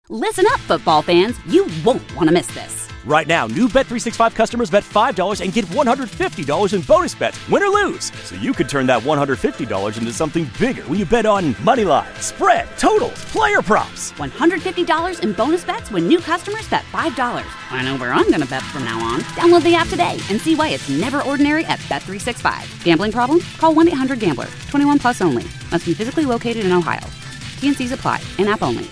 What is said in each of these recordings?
Listen up, football fans. You won't want to miss this. Right now, new Bet365 customers bet $5 and get $150 in bonus bets, win or lose. So you could turn that $150 into something bigger when you bet on money line, spread, totals, player props. $150 in bonus bets when new customers bet $5. I know where I'm going to bet from now on. Download the app today and see why it's never ordinary at Bet365. Gambling problem? Call 1-800-GAMBLER. 21 plus only. Must be physically located in Ohio. T&Cs apply. In-app only.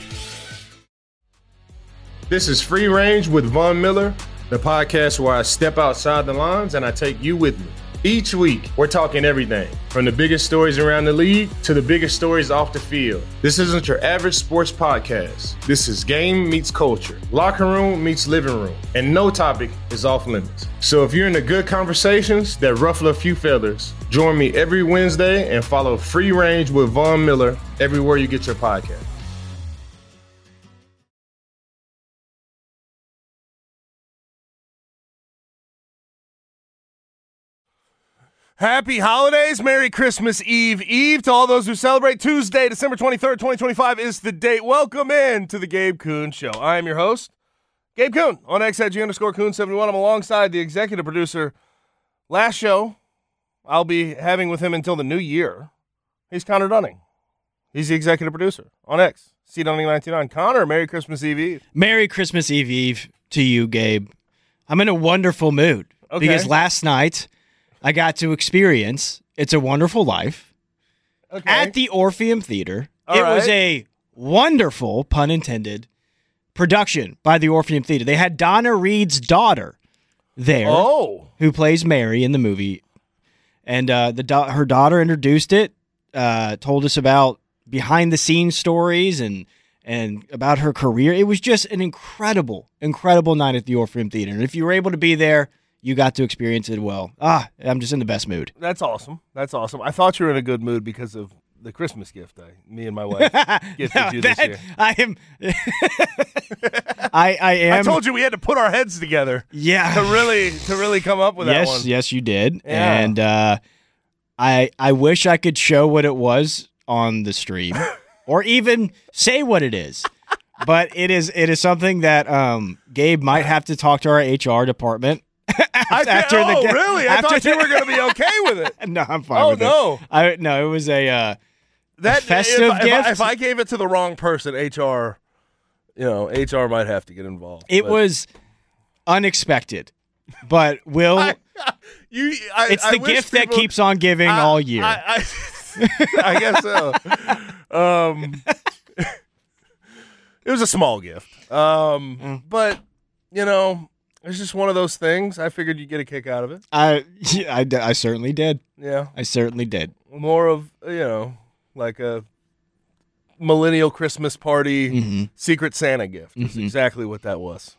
This is Free Range with Von Miller, the podcast where I step outside the lines and I take you with me. Each week, we're talking everything from the biggest stories around the league to the biggest stories off the field. This isn't your average sports podcast. This is game meets culture, locker room meets living room, and no topic is off limits. So if you're into good conversations that ruffle a few feathers, join me every Wednesday and follow Free Range with Von Miller everywhere you get your podcast. Happy holidays. Merry Christmas Eve to all those who celebrate. Tuesday, December 23rd, 2025 is the date. Welcome in to the Gabe Kuhn Show. I am your host, Gabe Kuhn, on X@G_Kuhn71. I'm alongside the executive producer. Last show I'll be having with him until the new year. He's Connor Dunning. He's the executive producer on X, C Dunning99. Connor, Merry Christmas Eve. Merry Christmas Eve to you, Gabe. I'm in a wonderful mood because last night I got to experience It's a Wonderful Life at the Orpheum Theater. It was a wonderful, pun intended, production by the Orpheum Theater. They had Donna Reed's daughter there who plays Mary in the movie. And her daughter introduced it, told us about behind-the-scenes stories and about her career. It was just an incredible, incredible night at the Orpheum Theater. And if you were able to be there, you got to experience it well. I'm just in the best mood. That's awesome. I thought you were in a good mood because of the Christmas gift me and my wife gifted you this year. I am. I am. I told you we had to put our heads together. Yeah. To really come up with that one. Yes, you did. Yeah. And I wish I could show what it was on the stream, or even say what it is. But it is something that Gabe might have to talk to our HR department. Really? I thought you were going to be okay with it. No, I'm fine with it. No, it was a festive gift. If I gave it to the wrong person, HR might have to get involved. It was unexpected, but it's the gift that keeps on giving all year. I guess so. It was a small gift, but it's just one of those things. I figured you'd get a kick out of it. I certainly did. Yeah. I certainly did. More of, like a millennial Christmas party Secret Santa gift. That's exactly what that was.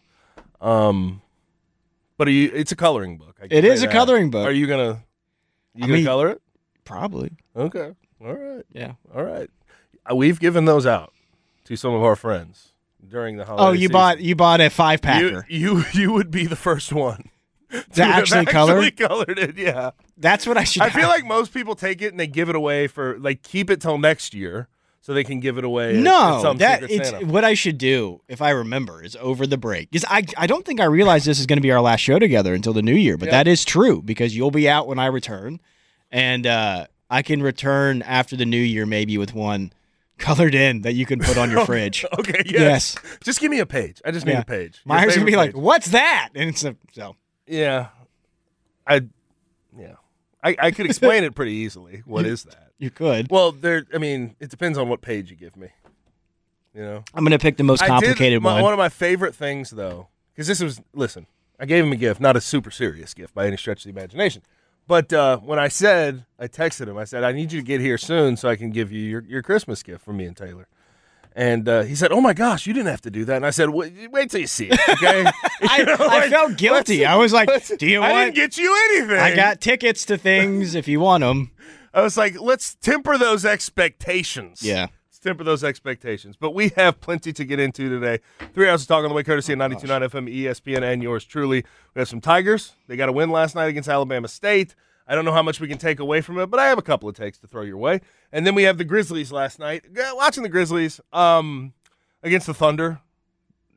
But it's a coloring book. It is a coloring book. Are you going to color it? Probably. Okay. All right. Yeah. All right. We've given those out to some of our friends during the holiday season. You bought a 5-packer. You would be the first one to actually color? Actually colored it, yeah. That's what I should I feel like most people take it and they give it away for, keep it till next year so they can give it away at some Secret Santa. What I should do, if I remember, is over the break. Because I don't think I realized this is going to be our last show together until the new year, but that is true because you'll be out when I return, and I can return after the new year maybe with one colored in that you can put on your fridge. Okay, yes. Just give me a page. I just need a page. Myers going to be like, what's that? And it's so. Yeah. I could explain it pretty easily. What is that? You could. Well, it depends on what page you give me. I'm going to pick the most complicated one. One of my favorite things, though, because I gave him a gift, not a super serious gift by any stretch of the imagination. But when I texted him, I said, I need you to get here soon so I can give you your Christmas gift from me and Taylor. And he said, oh, my gosh, you didn't have to do that. And I said, wait till you see it, okay? I felt guilty. I was like, do you want? I didn't get you anything. I got tickets to things if you want them. I was like, let's temper those expectations. Yeah. Let's temper those expectations. But we have plenty to get into today. 3 hours of talk on the way, courtesy of 92.9 FM, ESPN, and yours truly. We have some Tigers. They got a win last night against Alabama State. I don't know how much we can take away from it, but I have a couple of takes to throw your way. And then we have the Grizzlies last night. Watching the Grizzlies against the Thunder,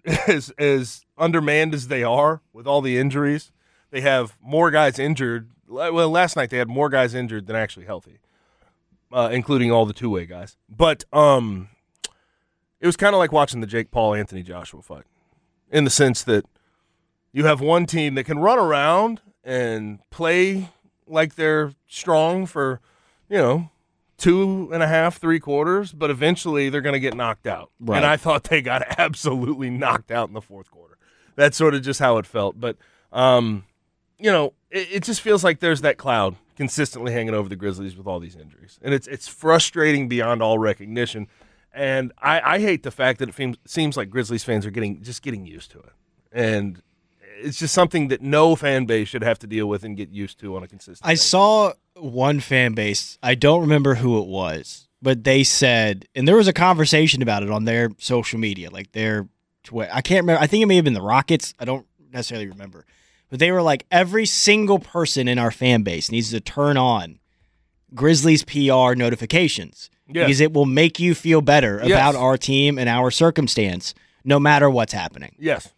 as undermanned as they are with all the injuries, they have more guys injured. Well, last night they had more guys injured than actually healthy, including all the two-way guys. But it was kind of like watching the Jake Paul, Anthony Joshua fight, in the sense that you have one team that can run around and play like they're strong for, 2.5, 3 quarters, but eventually they're going to get knocked out. Right. And I thought they got absolutely knocked out in the fourth quarter. That's sort of just how it felt. But, it just feels like there's that cloud consistently hanging over the Grizzlies with all these injuries. And it's frustrating beyond all recognition. And I hate the fact that it seems like Grizzlies fans are getting used to it. And it's just something that no fan base should have to deal with and get used to on a consistent basis. I saw one fan base, I don't remember who it was, but they said, and there was a conversation about it on their social media, like their Twitter. I can't remember. I think it may have been the Rockets. I don't necessarily remember. But they were like, every single person in our fan base needs to turn on Grizzlies PR notifications because it will make you feel better about our team and our circumstance, no matter what's happening. Yes,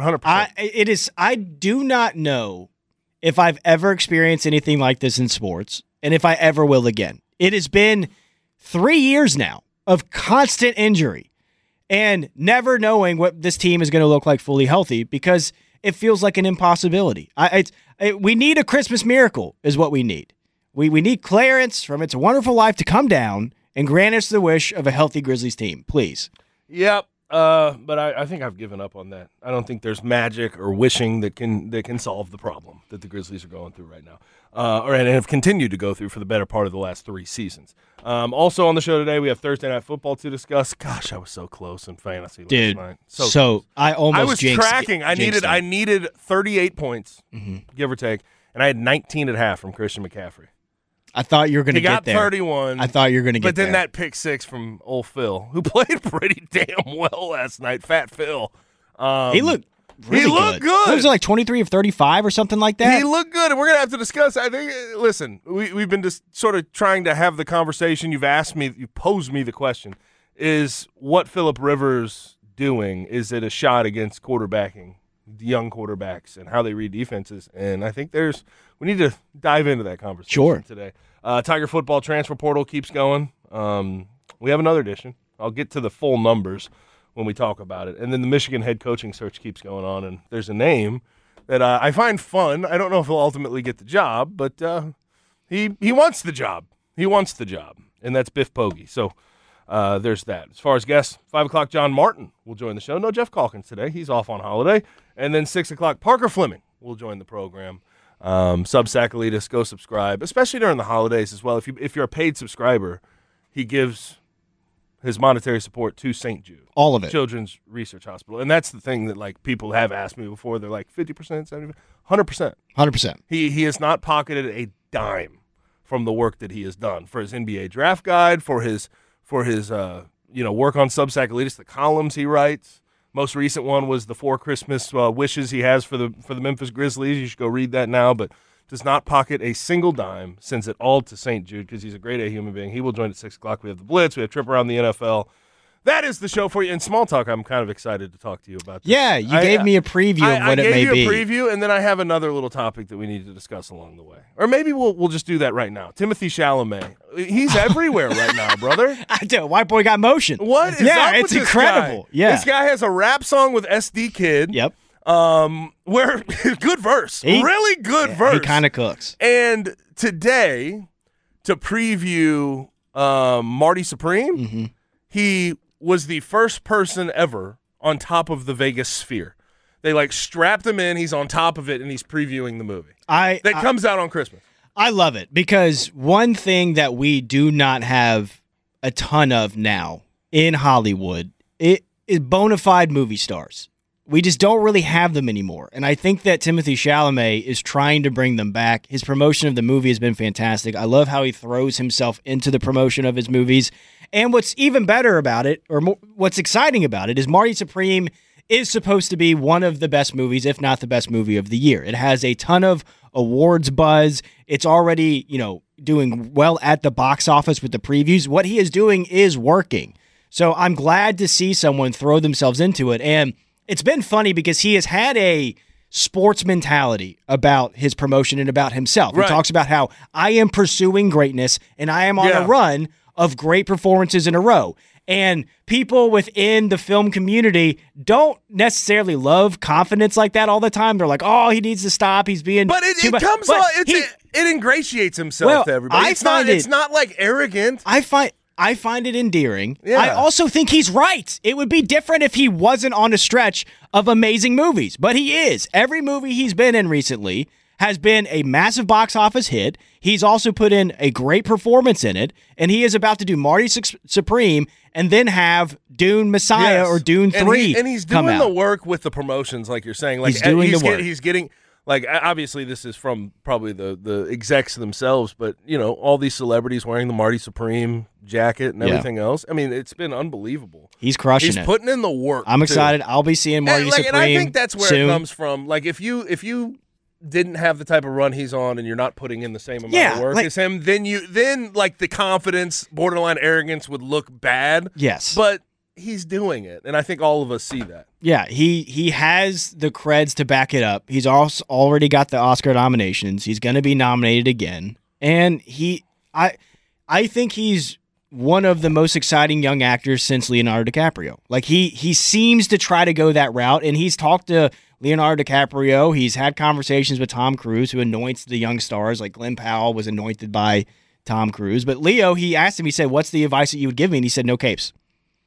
100%. I do not know if I've ever experienced anything like this in sports, and if I ever will again. It has been 3 years now of constant injury and never knowing what this team is going to look like fully healthy because it feels like an impossibility. We need a Christmas miracle is what we need. We need Clarence from It's a Wonderful Life to come down and grant us the wish of a healthy Grizzlies team, please. Yep. But I think I've given up on that. I don't think there's magic or wishing that can solve the problem that the Grizzlies are going through right now, and have continued to go through for the better part of the last 3 seasons. Also on the show today, we have Thursday Night Football to discuss. Gosh, I was so close in fantasy last night. So I was tracking. I needed 38 points, give or take, and I had 19.5 from Christian McCaffrey. I thought you were going to get there. He got 31. I thought you were going to get there. But then that pick 6 from old Phil, who played pretty damn well last night, Fat Phil. He looked really good. What was it, like 23 of 35 or something like that? He looked good, and we're going to have to discuss. I think, listen, we've been just sort of trying to have the conversation. You posed me the question, is what Phillip Rivers doing? Is it a shot against quarterbacking, the young quarterbacks, and how they read defenses? And I think we need to dive into that conversation today. Tiger football transfer portal keeps going. We have another edition. I'll get to the full numbers when we talk about it. And then the Michigan head coaching search keeps going on, and there's a name that I find fun. I don't know if he'll ultimately get the job, but he wants the job. He wants the job, and that's Biff Poggi. So there's that. As far as guests, 5 o'clock, John Martin will join the show. No Jeff Calkins today. He's off on holiday. And then 6 o'clock, Parker Fleming will join the program. Substack Elitist, go subscribe, especially during the holidays as well. If you're a paid subscriber, he gives his monetary support to St. Jude. All of it. Children's Research Hospital. And that's the thing that, like, people have asked me before. They're like, 50%, 70%, 100%. 100%. He has not pocketed a dime from the work that he has done for his NBA draft guide, for his work on Substack Elitist, the columns he writes. Most recent one was the 4 Christmas wishes he has for the Memphis Grizzlies. You should go read that now, but does not pocket a single dime, sends it all to St. Jude because he's a grade A human being. He will join at 6 o'clock. We have the Blitz. We have Trip Around the NFL. That is the show for you. In Small Talk, I'm kind of excited to talk to you about this. Yeah, you gave me a preview of what it may be. I gave you a preview, and then I have another little topic that we need to discuss along the way. Or maybe we'll just do that right now. Timothy Chalamet. He's everywhere right now, brother. I do. White boy got motion. What is up with it's incredible. Guy? Yeah, this guy has a rap song with SD Kid. Yep. Where good verse, really good verse. He kind of cooks. And today, to preview Marty Supreme, he was the first person ever on top of the Vegas Sphere. They strapped him in. He's on top of it, and he's previewing the movie that comes out on Christmas. I love it because one thing that we do not have a ton of now in Hollywood is bona fide movie stars. We just don't really have them anymore. And I think that Timothy Chalamet is trying to bring them back. His promotion of the movie has been fantastic. I love how he throws himself into the promotion of his movies. And what's even better about it, or what's exciting about it, is Marty Supreme is supposed to be one of the best movies, if not the best movie of the year. It has a ton of awards buzz. It's already, doing well at the box office with the previews. What he is doing is working. So I'm glad to see someone throw themselves into it. And it's been funny because he has had a sports mentality about his promotion and about himself. Right. He talks about how I am pursuing greatness and I am on a run of great performances in a row. And people within the film community don't necessarily love confidence like that all the time. They're like, oh, he needs to stop. He's being But it comes but on, it ingratiates himself to everybody. It's not like arrogant. I find it endearing. Yeah. I also think he's right. It would be different if he wasn't on a stretch of amazing movies, but he is. Every movie he's been in recently has been a massive box office hit. He's also put in a great performance in it, and he is about to do Marty Supreme and then have Dune Messiah or Dune 3 and he's doing the work with the promotions, like you're saying. Like, he's doing the work. He's getting, like, obviously this is from probably the execs themselves, but, you know, all these celebrities wearing the Marty Supreme jacket and everything else. I mean, it's been unbelievable. He's crushing it. He's putting in the work. I'm excited. I'll be seeing Marty Supreme and I think that's where soon. it comes from. Like, if you didn't have the type of run he's on and you're not putting in the same amount of work as him, then like the confidence, borderline arrogance would look bad. Yes. But he's doing it, and I think all of us see that. Yeah, he has the creds to back it up. He's also already got the Oscar nominations. He's going to be nominated again. And I think he's one of the most exciting young actors since Leonardo DiCaprio. Like, he seems to try to go that route, and he's talked to Leonardo DiCaprio. He's had conversations with Tom Cruise, who anoints the young stars. Like Glenn Powell was anointed by Tom Cruise. But Leo, he asked him, he said, what's the advice that you would give me? And he said, no capes.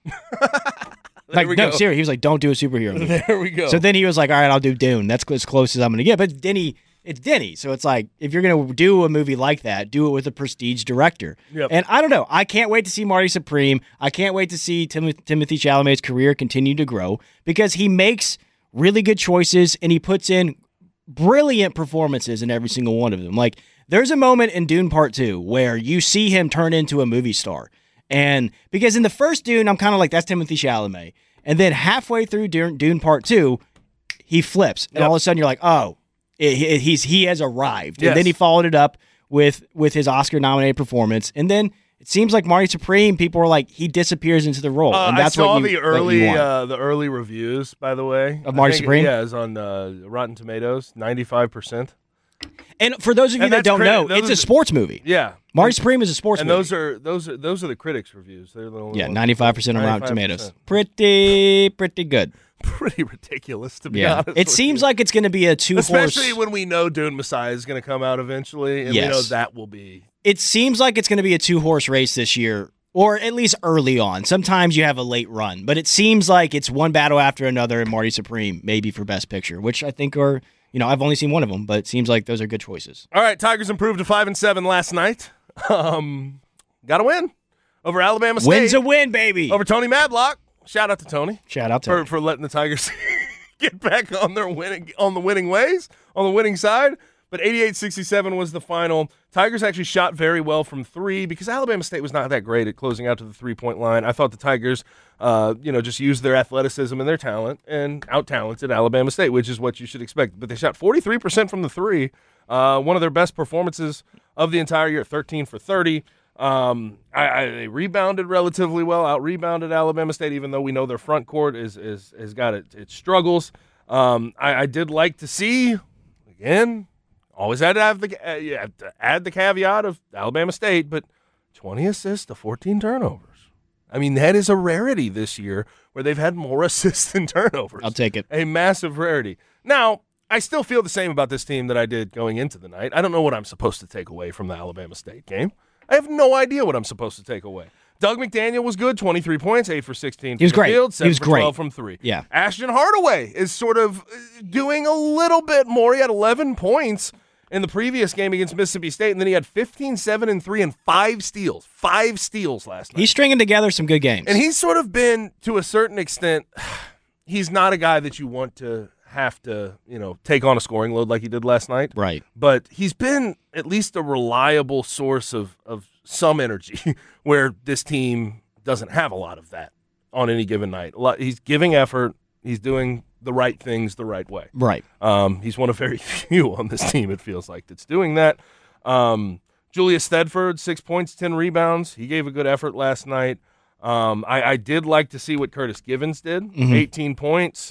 Like, no, seriously. He was like, don't do a superhero movie. There we go. So then he was like, all right, I'll do Dune. That's as close as I'm going to get. But it's Denny. So it's like, if you're going to do a movie like that, do it with a prestige director. Yep. And I don't know. I can't wait to see Marty Supreme. I can't wait to see Timothée Chalamet's career continue to grow because he makes really good choices and he puts in brilliant performances in every single one of them. Like, there's a moment in Dune Part 2 where you see him turn into a movie star. And because in the first Dune, I'm kind of like, that's Timothée Chalamet. And then halfway through Dune Part 2, he flips. And all of a sudden you're like, oh, he has arrived. Yes. And then he followed it up with his Oscar-nominated performance. And then it seems like Marty Supreme, people were like, he disappears into the role. And that's I saw what you, the early reviews, by the way. Of Marty Supreme? Yeah, it's on Rotten Tomatoes, 95%. And for those of you that don't know, it's a sports movie. Yeah. Marty Supreme is a sports movie. And those are the critics' reviews. They're the only 95% on Rotten Tomatoes. Pretty good. Pretty ridiculous, to be honest. It seems like it's going to be a two-horse. Especially when we know Dune Messiah is going to come out eventually, and we know that will be. It seems like it's going to be a two-horse race this year, or at least early on. Sometimes you have a late run, but it seems like it's one battle after another, and Marty Supreme maybe for Best Picture, which I think are, I've only seen one of them, but it seems like those are good choices. All right, Tigers improved to 5-7 last night. Got a win over Alabama State. Win's a win, baby. Over Tony Madlock. Shout out to Tony. Shout out to for letting the Tigers get back on the winning ways, on the winning side. But 88-67 was the final. Tigers actually shot very well from three because Alabama State was not that great at closing out to the three-point line. I thought the Tigers, just used their athleticism and their talent and out-talented Alabama State, which is what you should expect. But they shot 43% from the three, one of their best performances of the entire year, 13 for 30. They rebounded relatively well, out-rebounded Alabama State, even though we know their front court has got its struggles. I did like to see, again, always had to have add the caveat of Alabama State, but 20 assists to 14 turnovers. I mean, that is a rarity this year where they've had more assists than turnovers. I'll take it. A massive rarity. Now, I still feel the same about this team that I did going into the night. I don't know what I'm supposed to take away from the Alabama State game. I have no idea what I'm supposed to take away. Doug McDaniel was good, 23 points, 8 for 16 from the field, 7 for 12 from 3. Yeah. Ashton Hardaway is sort of doing a little bit more. He had 11 points in the previous game against Mississippi State, and then he had 15, 7, and 3, and 5 steals. 5 steals last night. He's stringing together some good games. And he's sort of been, to a certain extent, he's not a guy that you want to have to, take on a scoring load like he did last night. Right. But he's been at least a reliable source of some energy where this team doesn't have a lot of that on any given night. He's giving effort. He's doing the right things the right way. Right. He's one of very few on this team, it feels like, that's doing that. Julius Thedford, 6 points, 10 rebounds. He gave a good effort last night. I did like to see what Curtis Givens did, 18 points.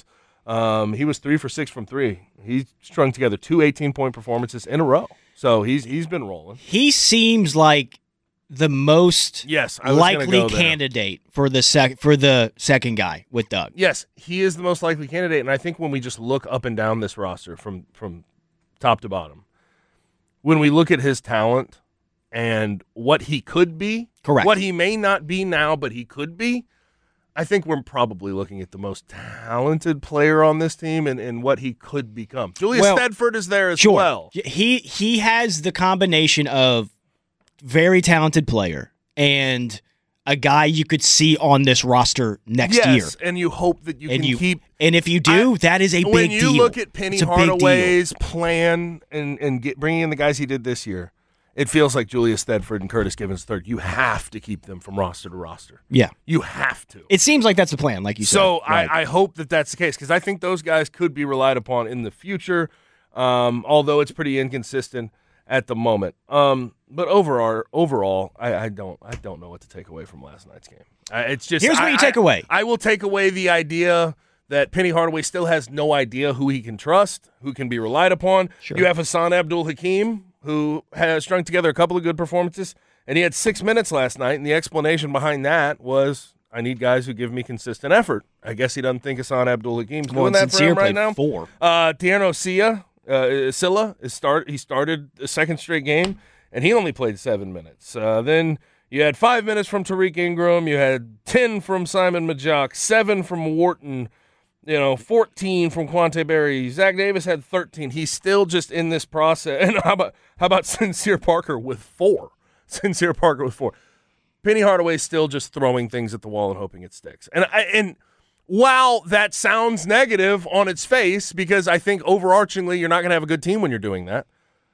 He was 3 for 6 from 3. He strung together 2 18-point performances in a row. So he's been rolling. He seems like the most likely candidate for the second guy with Doug. Yes, he is the most likely candidate, and I think when we just look up and down this roster from top to bottom, when we look at his talent and what he could be, correct, what he may not be now, but he could be, I think we're probably looking at the most talented player on this team and what he could become. Julius Stedford is there as well. He has the combination of very talented player and a guy you could see on this roster next year. Yes, and you hope that you can keep. And if you do, that is a big deal. When you look at Penny Hardaway's plan and bringing in the guys he did this year, it feels like Julius Stedford and Curtis Givens III. You have to keep them from roster to roster. Yeah. You have to. It seems like that's the plan, like you said. So I hope that that's the case because I think those guys could be relied upon in the future, although it's pretty inconsistent at the moment. But overall, I don't know what to take away from last night's game. It's just here's what you take away. I will take away the idea that Penny Hardaway still has no idea who he can trust, who can be relied upon. Sure. You have Hassan Abdul-Hakim, who has strung together a couple of good performances, and he had 6 minutes last night, and the explanation behind that was, I need guys who give me consistent effort. I guess he doesn't think Hassan Abdul-Hakim's doing that for him right now. 4. Tierno Silla he started the second straight game, and he only played 7 minutes. Then you had 5 minutes from Tariq Ingram. You had 10 from Simon Majok, 7 from Wharton, 14 from Quante Berry. Zach Davis had 13. He's still just in this process. And how about Sincere Parker with 4? Sincere Parker with 4. Penny Hardaway's still just throwing things at the wall and hoping it sticks. And while that sounds negative on its face, because I think overarchingly you're not going to have a good team when you're doing that,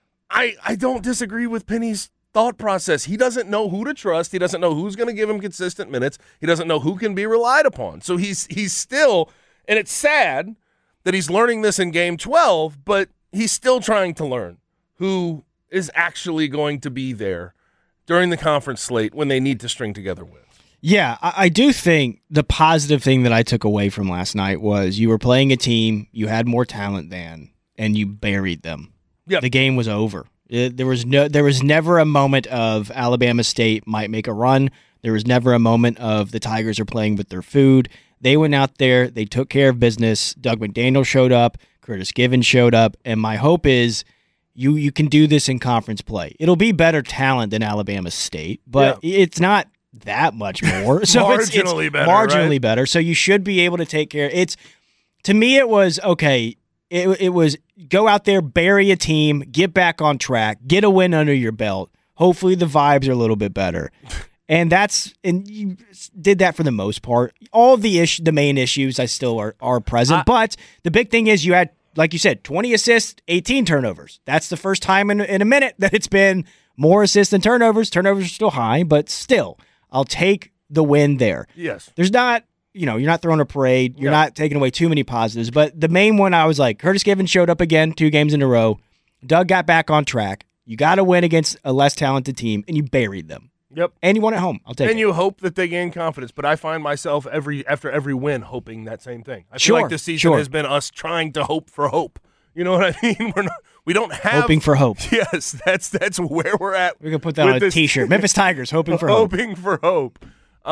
I don't disagree with Penny's thought process. He doesn't know who to trust. He doesn't know who's going to give him consistent minutes. He doesn't know who can be relied upon. So he's still, and it's sad that he's learning this in Game 12, but he's still trying to learn who is actually going to be there during the conference slate when they need to string together wins. Yeah, I do think the positive thing that I took away from last night was you were playing a team you had more talent than, and you buried them. Yep. The game was over. There was never a moment of Alabama State might make a run. There was never a moment of the Tigers are playing with their food. They went out there. They took care of business. Doug McDaniel showed up. Curtis Givens showed up. And my hope is you can do this in conference play. It'll be better talent than Alabama State, but it's not that much more. So marginally better. Marginally right? better. So you should be able to take care. To me, it was okay. It was go out there, bury a team, get back on track, get a win under your belt. Hopefully the vibes are a little bit better. And you did that for the most part. All the main issues I still are present. But the big thing is you had, like you said, 20 assists, 18 turnovers. That's the first time in a minute that it's been more assists than turnovers. Turnovers are still high, but still, I'll take the win there. Yes. There's not, you're not throwing a parade. You're not taking away too many positives. But the main one, I was like, Curtis Givens showed up again 2 games in a row. Doug got back on track. You got to win against a less talented team, and you buried them. Yep. And you won at home. I'll take it. And you hope that they gain confidence. But I find myself after every win hoping that same thing. I feel like this season has been us trying to hope for hope. You know what I mean? We don't have hoping for hope. Yes, that's where we're at. We're gonna put that on a T-shirt. Memphis Tigers hoping for hope. Hoping for hope.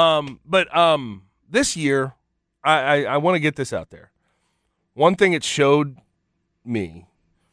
But this year, I want to get this out there. One thing it showed me,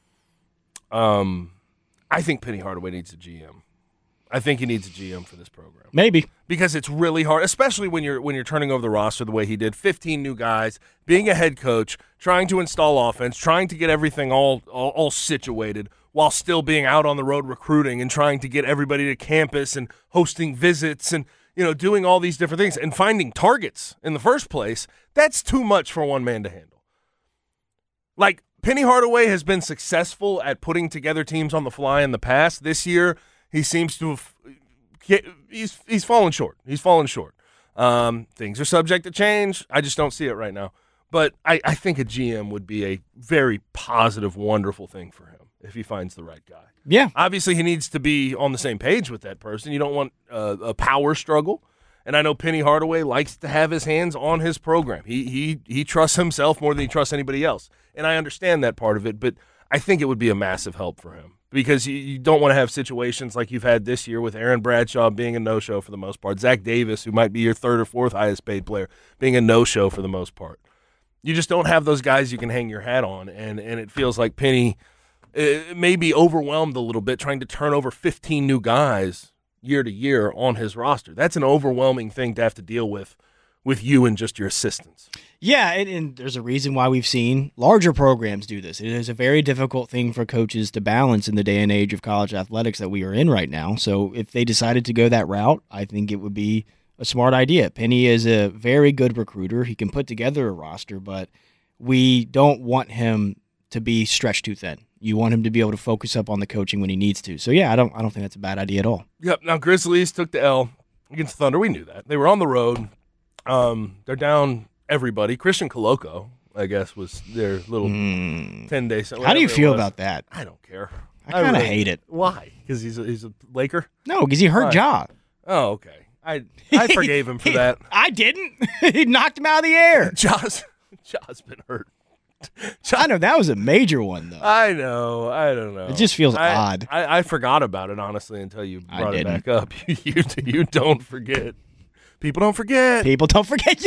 I think Penny Hardaway needs a GM. I think he needs a GM for this program. Maybe. Because it's really hard, especially when you're turning over the roster the way he did, 15 new guys, being a head coach, trying to install offense, trying to get everything all situated while still being out on the road recruiting and trying to get everybody to campus and hosting visits and doing all these different things and finding targets in the first place. That's too much for one man to handle. Like, Penny Hardaway has been successful at putting together teams on the fly in the past. This year, he seems to have he's fallen short. He's fallen short. Things are subject to change. I just don't see it right now. But I think a GM would be a very positive, wonderful thing for him if he finds the right guy. Yeah. Obviously, he needs to be on the same page with that person. You don't want a power struggle. And I know Penny Hardaway likes to have his hands on his program. He trusts himself more than he trusts anybody else. And I understand that part of it, but I think it would be a massive help for him because you don't want to have situations like you've had this year with Aaron Bradshaw being a no-show for the most part, Zach Davis, who might be your third or fourth highest paid player, being a no-show for the most part. You just don't have those guys you can hang your hat on, and it feels like Penny may be overwhelmed a little bit trying to turn over 15 new guys year to year on his roster. That's an overwhelming thing to have to deal with you and just your assistants. Yeah, and there's a reason why we've seen larger programs do this. It is a very difficult thing for coaches to balance in the day and age of college athletics that we are in right now. So if they decided to go that route, I think it would be a smart idea. Penny is a very good recruiter. He can put together a roster, but we don't want him to be stretched too thin. You want him to be able to focus up on the coaching when he needs to. So yeah, I don't think that's a bad idea at all. Yep. Now Grizzlies took the L against Thunder. We knew that. They were on the road. They're down everybody. Christian Coloco, I guess, was their little 10-day. How do you feel about that? I don't care. I kind of hate it. Why? Because he's a Laker? No, because he hurt Ja. Oh, okay. I forgave him for that. I didn't. He knocked him out of the air. Ja's been hurt. I know, that was a major one, though. I know. I don't know. It just feels odd. I forgot about it, honestly, until you brought it back up. You don't forget. People don't forget. People don't forget.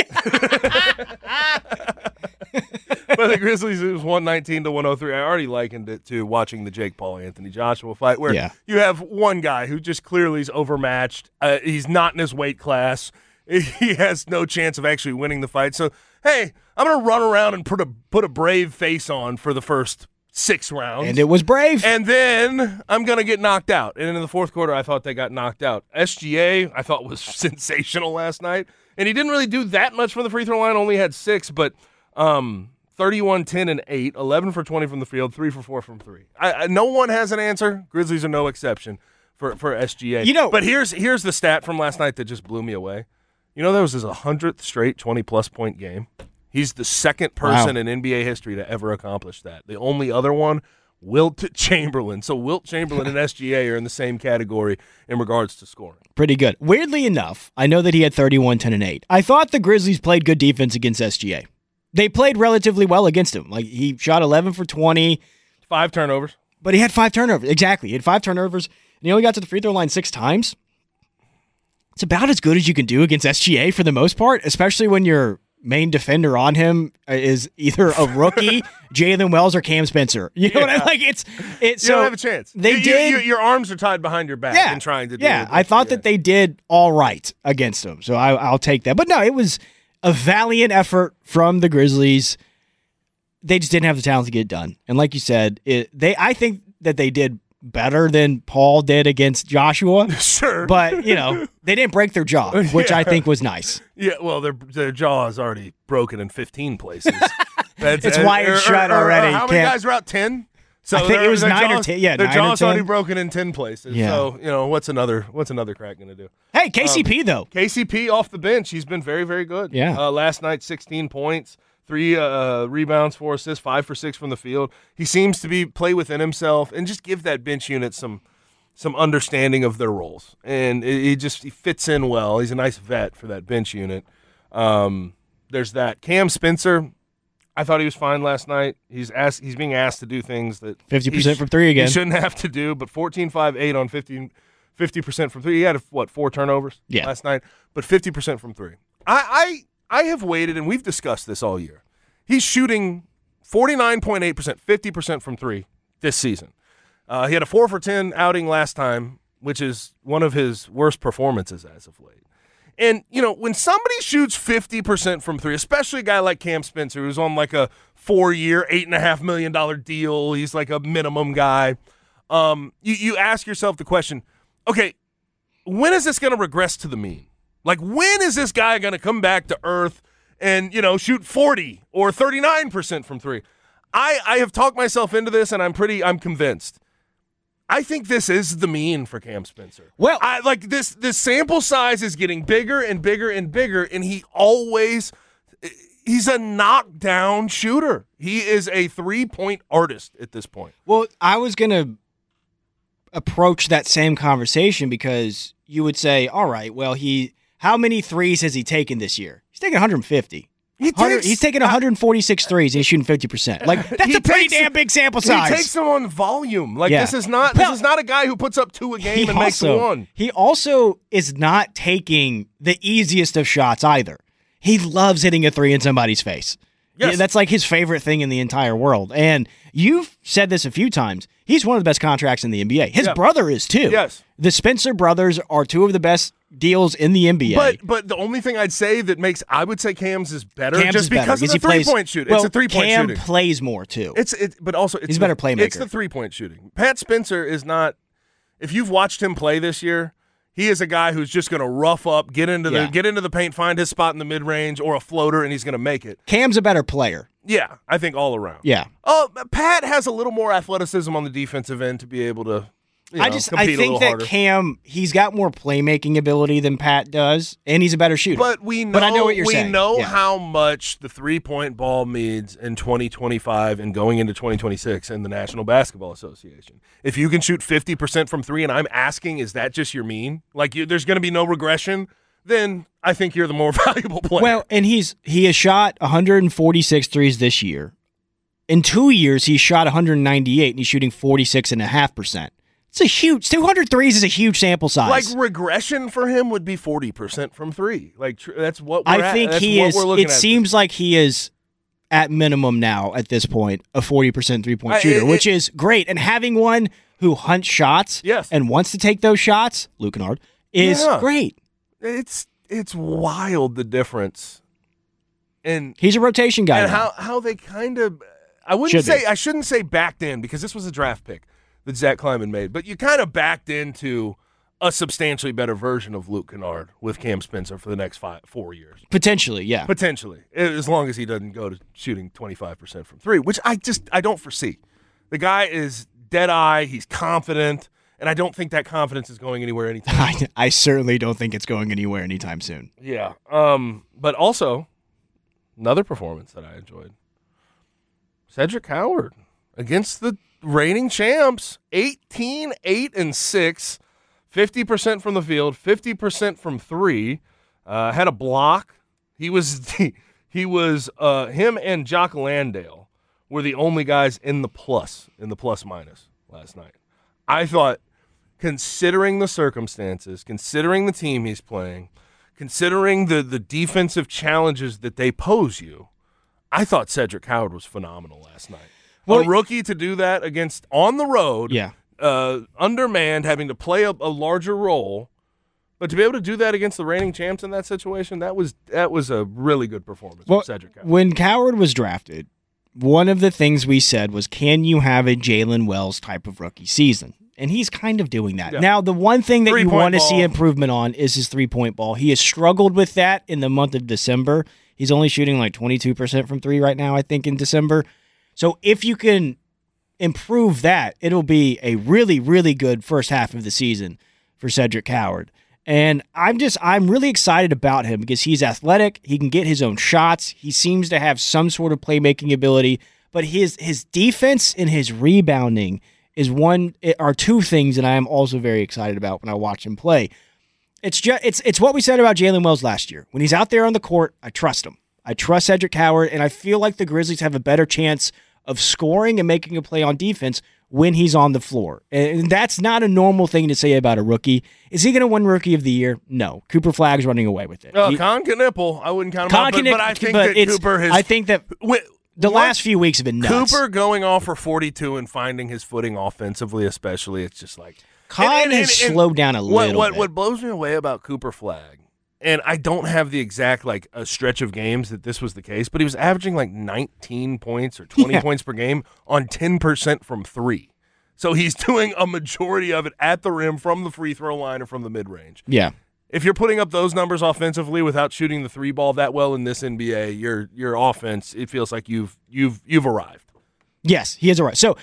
But the Grizzlies, it was 119-103. I already likened it to watching the Jake Paul Anthony Joshua fight, where you have one guy who just clearly is overmatched. He's not in his weight class. He has no chance of actually winning the fight. So, hey, I'm going to run around and put a brave face on for the first 6 rounds. And it was brave. And then I'm going to get knocked out. And in the fourth quarter, I thought they got knocked out. SGA, I thought, was sensational last night. And he didn't really do that much from the free throw line, only had 6, but 31, 10, and 8, 11 for 20 from the field, 3 for 4 from 3. No one has an answer. Grizzlies are no exception for SGA. But here's the stat from last night that just blew me away. That was his 100th straight 20-plus point game. He's the second person in NBA history to ever accomplish that. The only other one, Wilt Chamberlain. So Wilt Chamberlain and SGA are in the same category in regards to scoring. Pretty good. Weirdly enough, I know that he had 31, 10, and 8. I thought the Grizzlies played good defense against SGA. They played relatively well against him. Like, he shot 11 for 20. 5 turnovers. But he had 5 turnovers. Exactly. He had 5 turnovers, and he only got to the free throw line 6 times. It's about as good as you can do against SGA for the most part, especially when your main defender on him is either a rookie, Jalen Wells, or Cam Spencer. You know what I like? It's you don't have a chance. Your arms are tied behind your back and trying to do it. Yeah, I thought that they did all right against him, so I'll take that. But no, it was a valiant effort from the Grizzlies. They just didn't have the talent to get it done. And like you said, I think that they did better than Paul did against Joshua. Sure. But, they didn't break their jaw, which I think was nice. Yeah, well, their jaw is already broken in 15 places. It's wired shut already. How many guys were out? 10? So I think it was 9 or 10. Yeah, their 9 or 10. jaw's already broken in 10 places. Yeah. So, what's another crack going to do? Hey, KCP, though. KCP off the bench. He's been very, very good. Yeah. Last night, 16 points. 3 rebounds, 4 assists, 5 for 6 from the field. He seems to play within himself and just give that bench unit some understanding of their roles. And he fits in well. He's a nice vet for that bench unit. There's that. Cam Spencer, I thought he was fine last night. He's being asked to do things that 50% from 3 again. He shouldn't have to do, but 14, 5, 8 on 50% from 3. He had 4 turnovers last night, but 50% from 3. I have waited, and we've discussed this all year. He's shooting 49.8%, 50% from 3 this season. He had a 4 for 10 outing last time, which is one of his worst performances as of late. And, when somebody shoots 50% from 3, especially a guy like Cam Spencer, who's on like a 4-year, $8.5 million deal, he's like a minimum guy, you ask yourself the question, okay, when is this going to regress to the mean? Like, when is this guy going to come back to earth and, shoot 40 or 39% from 3? I have talked myself into this, and I'm convinced. I think this is the mean for Cam Spencer. Well, this sample size is getting bigger and bigger and bigger, and he's a knockdown shooter. He is a 3-point artist at this point. Well, I was going to approach that same conversation because you would say, all right, well, How many threes has he taken this year? He's taken 150. He's taken 146 threes and he's shooting 50%. Like, that's a pretty damn big sample size. He takes them on volume. Like, this is not a guy who puts up 2 a game and makes 1. He also is not taking the easiest of shots either. He loves hitting a 3 in somebody's face. Yes. That's like his favorite thing in the entire world. And you've said this a few times. He's one of the best contracts in the NBA. His brother is too. Yes. The Spencer brothers are 2 of the best deals in the NBA. But the only thing I'd say that makes I would say Cam's is better because of the 3-point shooting. Well, it's a 3-point Cam shooting. plays more too. But also he's a better playmaker. It's the 3-point shooting. Pat Spencer is not. If you've watched him play this year, he is a guy who's just going to rough up, get into the paint, find his spot in the mid range or a floater, and he's going to make it. Cam's a better player. Yeah, I think all around. Yeah. Oh, Pat has a little more athleticism on the defensive end to be able to. I think that harder. Cam, he's got more playmaking ability than Pat does, and he's a better shooter. But I know what you're saying. We know Yeah. how much the 3-point ball means in 2025 and going into 2026 in the National Basketball Association. If you can shoot 50% from 3, and I'm asking, is that just your mean? Like, there's going to be no regression? Then I think you're the more valuable player. Well, and he has shot 146 threes this year. In 2 years, he shot 198, and he's shooting 46.5%. It's a huge 200 threes is a huge sample size. Like, regression for him would be 40% from 3. Like, that's what we're I think at. he is. It seems like he is at minimum now at this point a 40% 3-point shooter, which is great. And having one who hunts shots and wants to take those shots, Luke Kennard, is great. It's wild the difference. And he's a rotation guy. And how they kind of I shouldn't say backed in because this was a draft pick that Zach Kleiman made, but you kind of backed into a substantially better version of Luke Kennard with Cam Spencer for the next 4 years. Potentially, yeah. Potentially. As long as he doesn't go to shooting 25% from 3, which I don't foresee. The guy is dead-eye, he's confident, and I don't think that confidence is going anywhere anytime soon. I certainly don't think it's going anywhere anytime soon. Yeah. But also, another performance that I enjoyed. Cedric Howard against the reigning champs, 18, 8, and 6, 50% from the field, 50% from 3. Had a block. Him and Jock Landale were the only guys in the plus minus last night. I thought, considering the circumstances, considering the team he's playing, considering the defensive challenges that they pose you, I thought Cedric Howard was phenomenal last night. A rookie to do that against on the road, undermanned, having to play a larger role, but to be able to do that against the reigning champs in that situation, that was a really good performance from Cedric Howard. When Howard was drafted, one of the things we said was, can you have a Jalen Wells type of rookie season? And he's kind of doing that. Yeah. Now, the one thing that you want to see improvement on is his 3-point ball. He has struggled with that in the month of December. He's only shooting like 22% from 3 right now, I think, in December. So if you can improve that, it'll be a really, really good first half of the season for Cedric Howard. And I'm really excited about him because he's athletic. He can get his own shots. He seems to have some sort of playmaking ability. But his defense and his rebounding are 2 things that I am also very excited about when I watch him play. It's what we said about Jalen Wells last year. When he's out there on the court, I trust him. I trust Cedric Howard, and I feel like the Grizzlies have a better chance of scoring and making a play on defense when he's on the floor. And that's not a normal thing to say about a rookie. Is he going to win Rookie of the Year? No. Cooper Flagg's running away with it. Con Knipple, I wouldn't count him out, but I think that Cooper has... I think that the last few weeks have been nuts. Cooper going off for 42 and finding his footing offensively especially, it's just like... Con has slowed down a little bit. What blows me away about Cooper Flagg, and I don't have the exact a stretch of games that this was the case, but he was averaging 19 points or 20 points per game on 10% from 3. So he's doing a majority of it at the rim from the free throw line or from the mid-range. Yeah. If you're putting up those numbers offensively without shooting the 3 ball that well in this NBA, your offense, it feels like you've arrived. Yes, he has arrived. So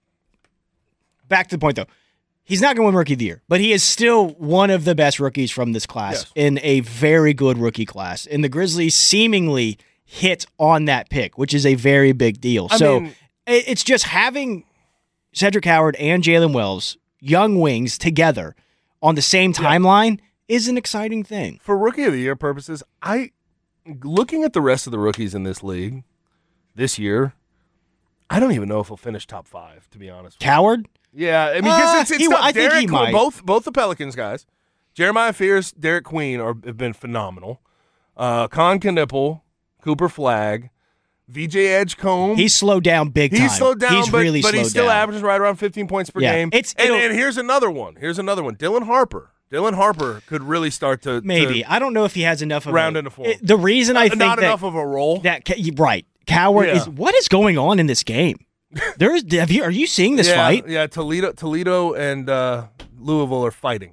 back to the point though. He's not going to win Rookie of the Year, but he is still one of the best rookies from this class in a very good rookie class. And the Grizzlies seemingly hit on that pick, which is a very big deal. It's just having Cedric Howard and Jalen Wells, young wings, together on the same timeline is an exciting thing. For Rookie of the Year purposes, looking at the rest of the rookies in this league this year, I don't even know if he'll finish top 5, to be honest. Coward? Yeah, I mean, because it's tough. I think he might. Both the Pelicans guys, Jeremiah Fears, Derek Queen have been phenomenal. Con Knipple, Cooper Flagg, VJ Edgecombe. He's slowed down big time. He's slowed down, but he still down. averages right around 15 points per game. And here's another one. Dylan Harper. Dylan Harper could really start to maybe. I don't know if he has enough of round into form. The reason I think not enough of a role. Right. Coward is what is going on in this game? Are you seeing this fight? Yeah, Toledo and Louisville are fighting.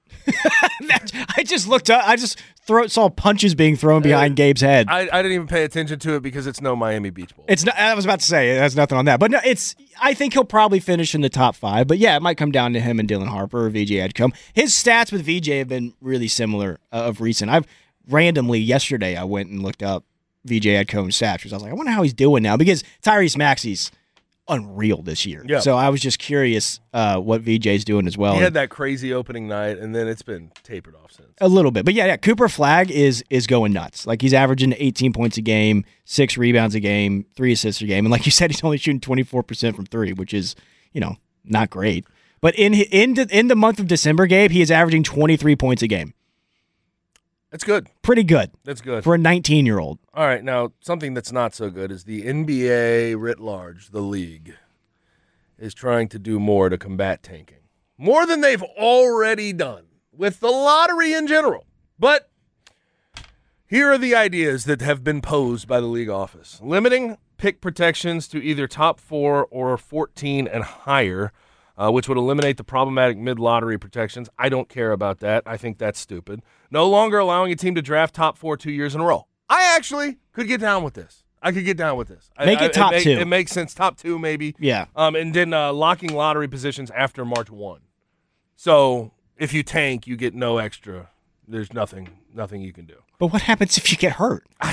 I just looked up. I just saw punches being thrown behind Gabe's head. I didn't even pay attention to it because it's no Miami Beach Bowl. It's not, I was about to say it has nothing on that, but no, I think he'll probably finish in the top 5. But yeah, it might come down to him and Dylan Harper or VJ Edgecombe. His stats with VJ have been really similar of recent. I've randomly yesterday I went and looked up VJ Edgecombe's stats because I was like, I wonder how he's doing now because Tyrese Maxey's unreal this year. Yep. So I was just curious what VJ's doing as well. He had that crazy opening night, and then it's been tapered off since. A little bit. But yeah, Cooper Flagg is going nuts. Like, he's averaging 18 points a game, 6 rebounds a game, 3 assists a game. And like you said, he's only shooting 24% from 3, which is, not great. But in the month of December, Gabe, he is averaging 23 points a game. That's good. Pretty good. That's good. For a 19-year-old. All right, now, something that's not so good is the NBA writ large, the league, is trying to do more to combat tanking. More than they've already done with the lottery in general. But here are the ideas that have been posed by the league office. Limiting pick protections to either top 4 or 14 and higher, which would eliminate the problematic mid-lottery protections. I don't care about that. I think that's stupid. No longer allowing a team to draft top 4 2 years in a row. I actually could get down with this. Make it top 2. It makes sense. Top 2 maybe. Yeah. And then locking lottery positions after March 1. So if you tank, you get no extra. There's nothing you can do. But what happens if you get hurt? I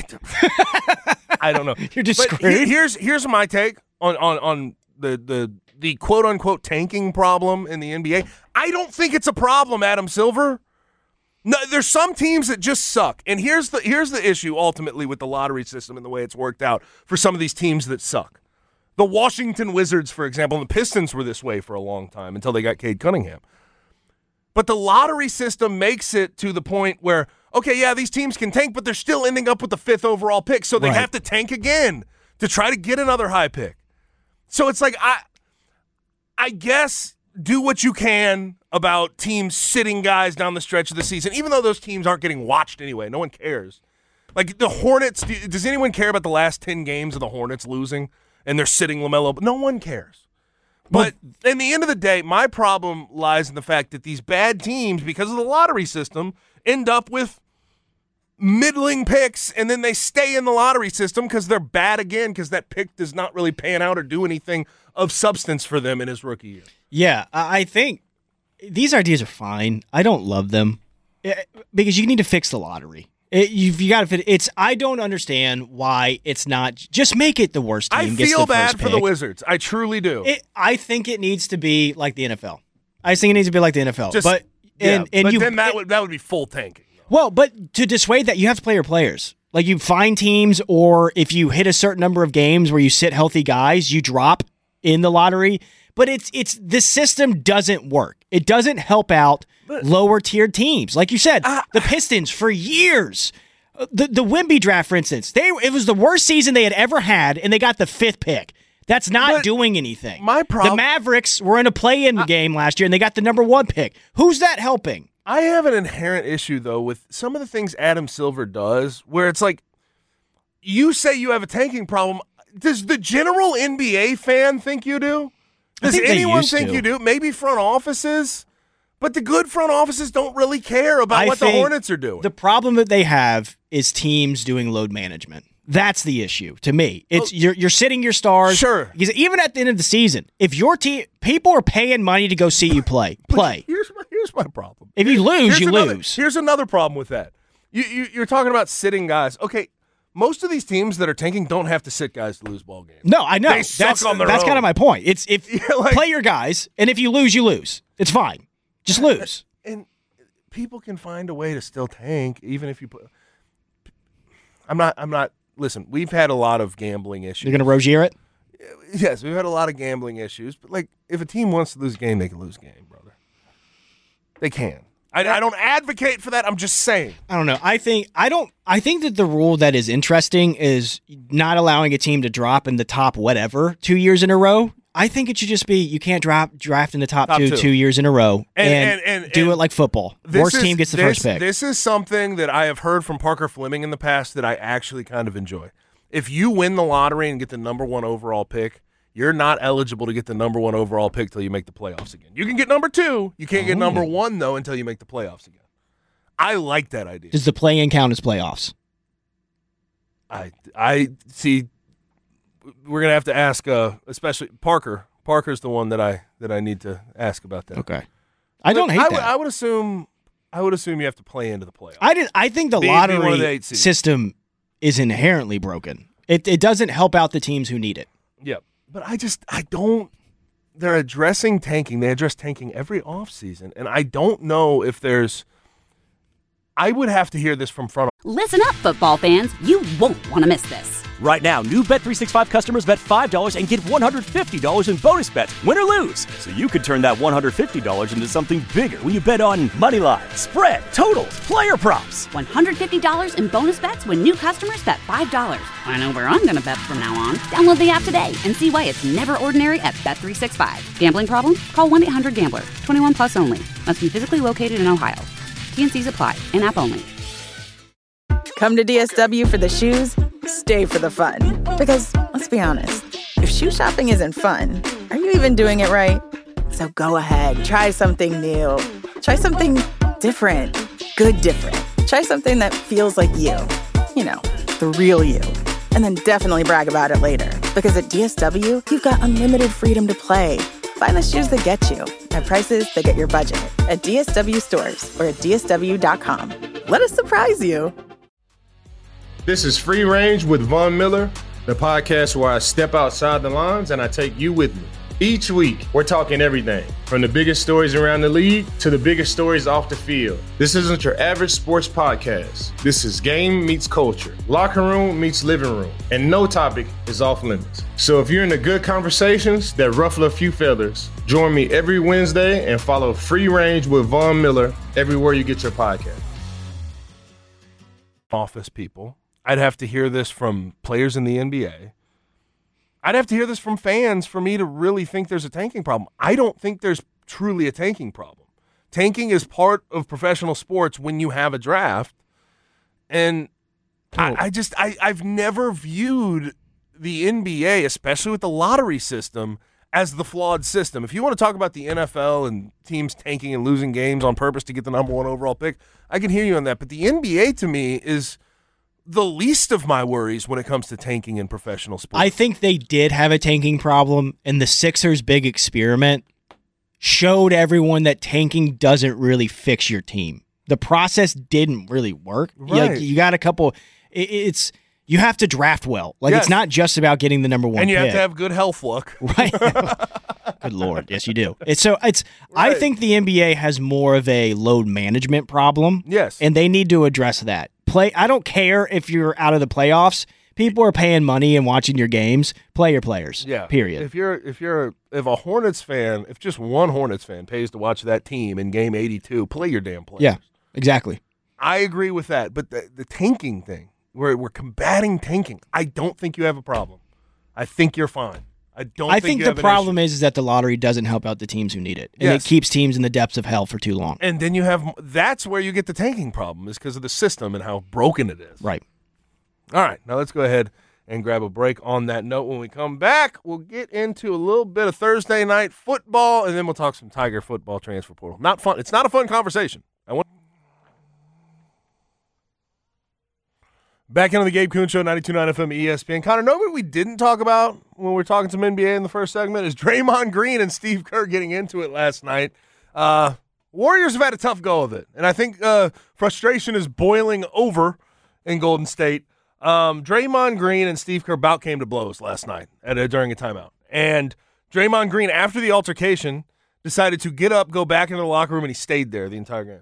don't know. You're just screwed. Here's my take on the quote unquote tanking problem in the NBA. I don't think it's a problem, Adam Silver. No, there's some teams that just suck. And here's the issue ultimately with the lottery system and the way it's worked out for some of these teams that suck. The Washington Wizards, for example, and the Pistons were this way for a long time until they got Cade Cunningham. But the lottery system makes it to the point where, okay, yeah, these teams can tank, but they're still ending up with the 5th overall pick, so they have to tank again to try to get another high pick. So it's like, I guess do what you can about teams sitting guys down the stretch of the season, even though those teams aren't getting watched anyway. No one cares. Like the Hornets, does anyone care about the last 10 games of the Hornets losing and they're sitting LaMelo? No one cares. But in the end of the day, my problem lies in the fact that these bad teams, because of the lottery system, end up with middling picks, and then they stay in the lottery system because they're bad again because that pick does not really pan out or do anything of substance for them in his rookie year. Yeah, I think these ideas are fine. I don't love them because you need to fix the lottery. You got to fit. I don't understand why it's not. Just make it the worst team. I feel bad for the Wizards. I truly do. I think it needs to be like the NFL. I think it needs to be like the NFL. That would be full tanking. Well, but to dissuade that, you have to play your players. Like, you find teams, or if you hit a certain number of games where you sit healthy guys, you drop in the lottery. But the system doesn't work. It doesn't help out lower tiered teams. Like you said, the Pistons for years, the Wemby draft, for instance, it was the worst season they had ever had, and they got the 5th pick. That's not doing anything. The Mavericks were in a play-in game last year, and they got the number 1 pick. Who's that helping? I have an inherent issue, though, with some of the things Adam Silver does, where it's like, you say you have a tanking problem. Does the general NBA fan think you do? Does anyone think you do? Maybe front offices, but the good front offices don't really care about what the Hornets are doing. The problem that they have is teams doing load management. That's the issue to me. It's you're sitting your stars. Sure. Because even at the end of the season, if your team, people are paying money to go see you play. Here's my problem. If you lose, you lose. Here's another problem with that. You're talking about sitting guys. Okay, most of these teams that are tanking don't have to sit guys to lose ball games. No, I know. They suck on their own. That's kind of my point. It's play your guys, and if you lose, you lose. It's fine. Just lose. And people can find a way to still tank, even if you put. I'm not. Listen, we've had a lot of gambling issues. You're going to Rozier it? Yes, we've had a lot of gambling issues. But, like, if a team wants to lose a game, they can lose a game, brother. They can. I don't advocate for that. I'm just saying. I don't know. I think that the rule that is interesting is not allowing a team to drop in the top whatever 2 years in a row. I think it should just be you can't draft in the top two 2 years in a row and do it like football. Worst team gets the first pick. This is something that I have heard from Parker Fleming in the past that I actually kind of enjoy. If you win the lottery and get the number 1 overall pick, you're not eligible to get the number 1 overall pick till you make the playoffs again. You can get number 2. You can't get number 1, though, until you make the playoffs again. I like that idea. Does the play-in count as playoffs? I see. We're gonna have to ask, especially Parker. Parker's the one that I need to ask about that. Okay, I don't hate that. I would assume you have to play into the playoffs. I think the lottery system is inherently broken. It doesn't help out the teams who need it. Yeah, but I don't. They're addressing tanking. They address tanking every offseason, and I don't know if there's. I would have to hear this from front. Listen up, football fans. You won't want to miss this. Right now, new Bet365 customers bet $5 and get $150 in bonus bets, win or lose. So you could turn that $150 into something bigger when you bet on moneyline, spread, totals, player props. $150 in bonus bets when new customers bet $5. I know where I'm going to bet from now on. Download the app today and see why it's never ordinary at Bet365. Gambling problem? Call 1-800-GAMBLER. 21 plus only. Must be physically located in Ohio. T&Cs apply. In-app only. Come to DSW for the shoes, stay for the fun. Because, let's be honest, if shoe shopping isn't fun, are you even doing it right? So go ahead, try something new. Try something different. Good different. Try something that feels like you. You know, the real you. And then definitely brag about it later. Because at DSW, you've got unlimited freedom to play. Find the shoes that get you at prices that get your budget at DSW stores or at DSW.com. Let us surprise you. This is Free Range with Von Miller, the podcast where I step outside the lines and I take you with me. Each week, we're talking everything from the biggest stories around the league to the biggest stories off the field. This isn't your average sports podcast. This is game meets culture, locker room meets living room, and no topic is off limits. So if you're into good conversations that ruffle a few feathers, join me every Wednesday and follow Free Range with Von Miller everywhere you get your podcast. Office people. I'd have to hear this from players in the NBA. I'd have to hear this from fans for me to really think there's a tanking problem. I don't think there's truly a tanking problem. Tanking is part of professional sports when you have a draft. And I've never viewed the NBA, especially with the lottery system, as the flawed system. If you want to talk about the NFL and teams tanking and losing games on purpose to get the number 1 overall pick, I can hear you on that. But the NBA, to me, is the least of my worries when it comes to tanking in professional sports. I think they did have a tanking problem, and the Sixers' big experiment showed everyone that tanking doesn't really fix your team. The process didn't really work. Right. You got a couple. You have to draft well. Like, yes. It's not just about getting the number 1 and you pick. have to have good health luck. Right. Good Lord. Yes, you do. Right. I think the NBA has more of a load management problem. Yes. And they need to address that. I don't care if you're out of the playoffs. People are paying money and watching your games. Play your players. Yeah. Period. If a Hornets fan, if just one Hornets fan pays to watch that team in game 82, play your damn players. Yeah. Exactly. I agree with that. But the tanking thing, we're combating tanking. I don't think you have a problem. I think you're fine. I think the problem is that the lottery doesn't help out the teams who need it. And It keeps teams in the depths of hell for too long. And then that's where you get the tanking problem, is because of the system and how broken it is. Right. All right, now let's go ahead and grab a break on that note. When we come back, we'll get into a little bit of Thursday night football, and then we'll talk some Tiger football transfer portal. Not fun. It's not a fun conversation. Back into the Gabe Kuhn Show, 92.9 FM ESPN. Connor, nobody we didn't talk about when we were talking some NBA in the first segment is Draymond Green and Steve Kerr getting into it last night. Warriors have had a tough go of it, and I think frustration is boiling over in Golden State. Draymond Green and Steve Kerr about came to blows last night during a timeout. And Draymond Green, after the altercation, decided to get up, go back into the locker room, and he stayed there the entire game.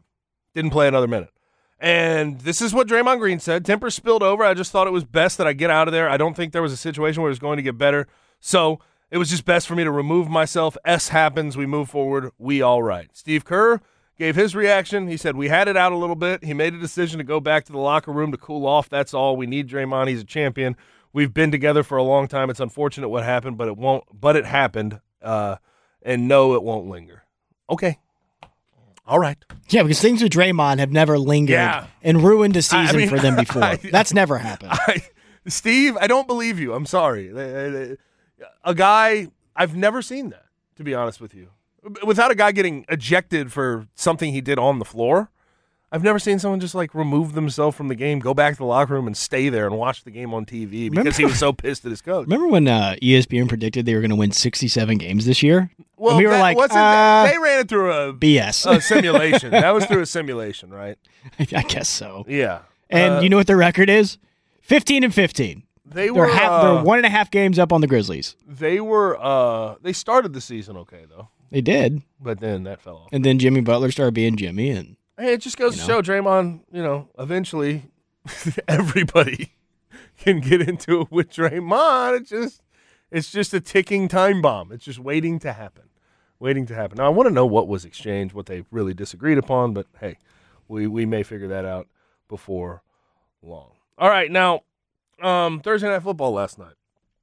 Didn't play another minute. And this is what Draymond Green said. Temper spilled over. I just thought it was best that I get out of there. I don't think there was a situation where it was going to get better. So it was just best for me to remove myself. S happens. We move forward. We all right. Steve Kerr gave his reaction. He said, we had it out a little bit. He made a decision to go back to the locker room to cool off. That's all. We need Draymond. He's a champion. We've been together for a long time. It's unfortunate what happened, but it happened. And no, it won't linger. Okay. All right. Yeah, because things with Draymond have never lingered and ruined a season for them before. That's never happened. Steve, I don't believe you. I'm sorry. A guy, I've never seen that, to be honest with you. Without a guy getting ejected for something he did on the floor, I've never seen someone just like remove themselves from the game, go back to the locker room and stay there and watch the game on TV because he was so pissed at his coach. Remember when ESPN predicted they were going to win 67 games this year? Well, and we were like, they ran it through a BS. A simulation. That was through a simulation, right? I guess so. Yeah. And you know what their record is? 15-15. They're 1.5 games up on the Grizzlies. They started the season okay though. They did, but then that fell off. And then Jimmy Butler started being Jimmy, and hey, it just goes to show Draymond. Eventually, everybody can get into it with Draymond. It's just a ticking time bomb. It's just waiting to happen. Now, I want to know what was exchanged, what they really disagreed upon, but hey, we may figure that out before long. All right, now, Thursday Night Football last night.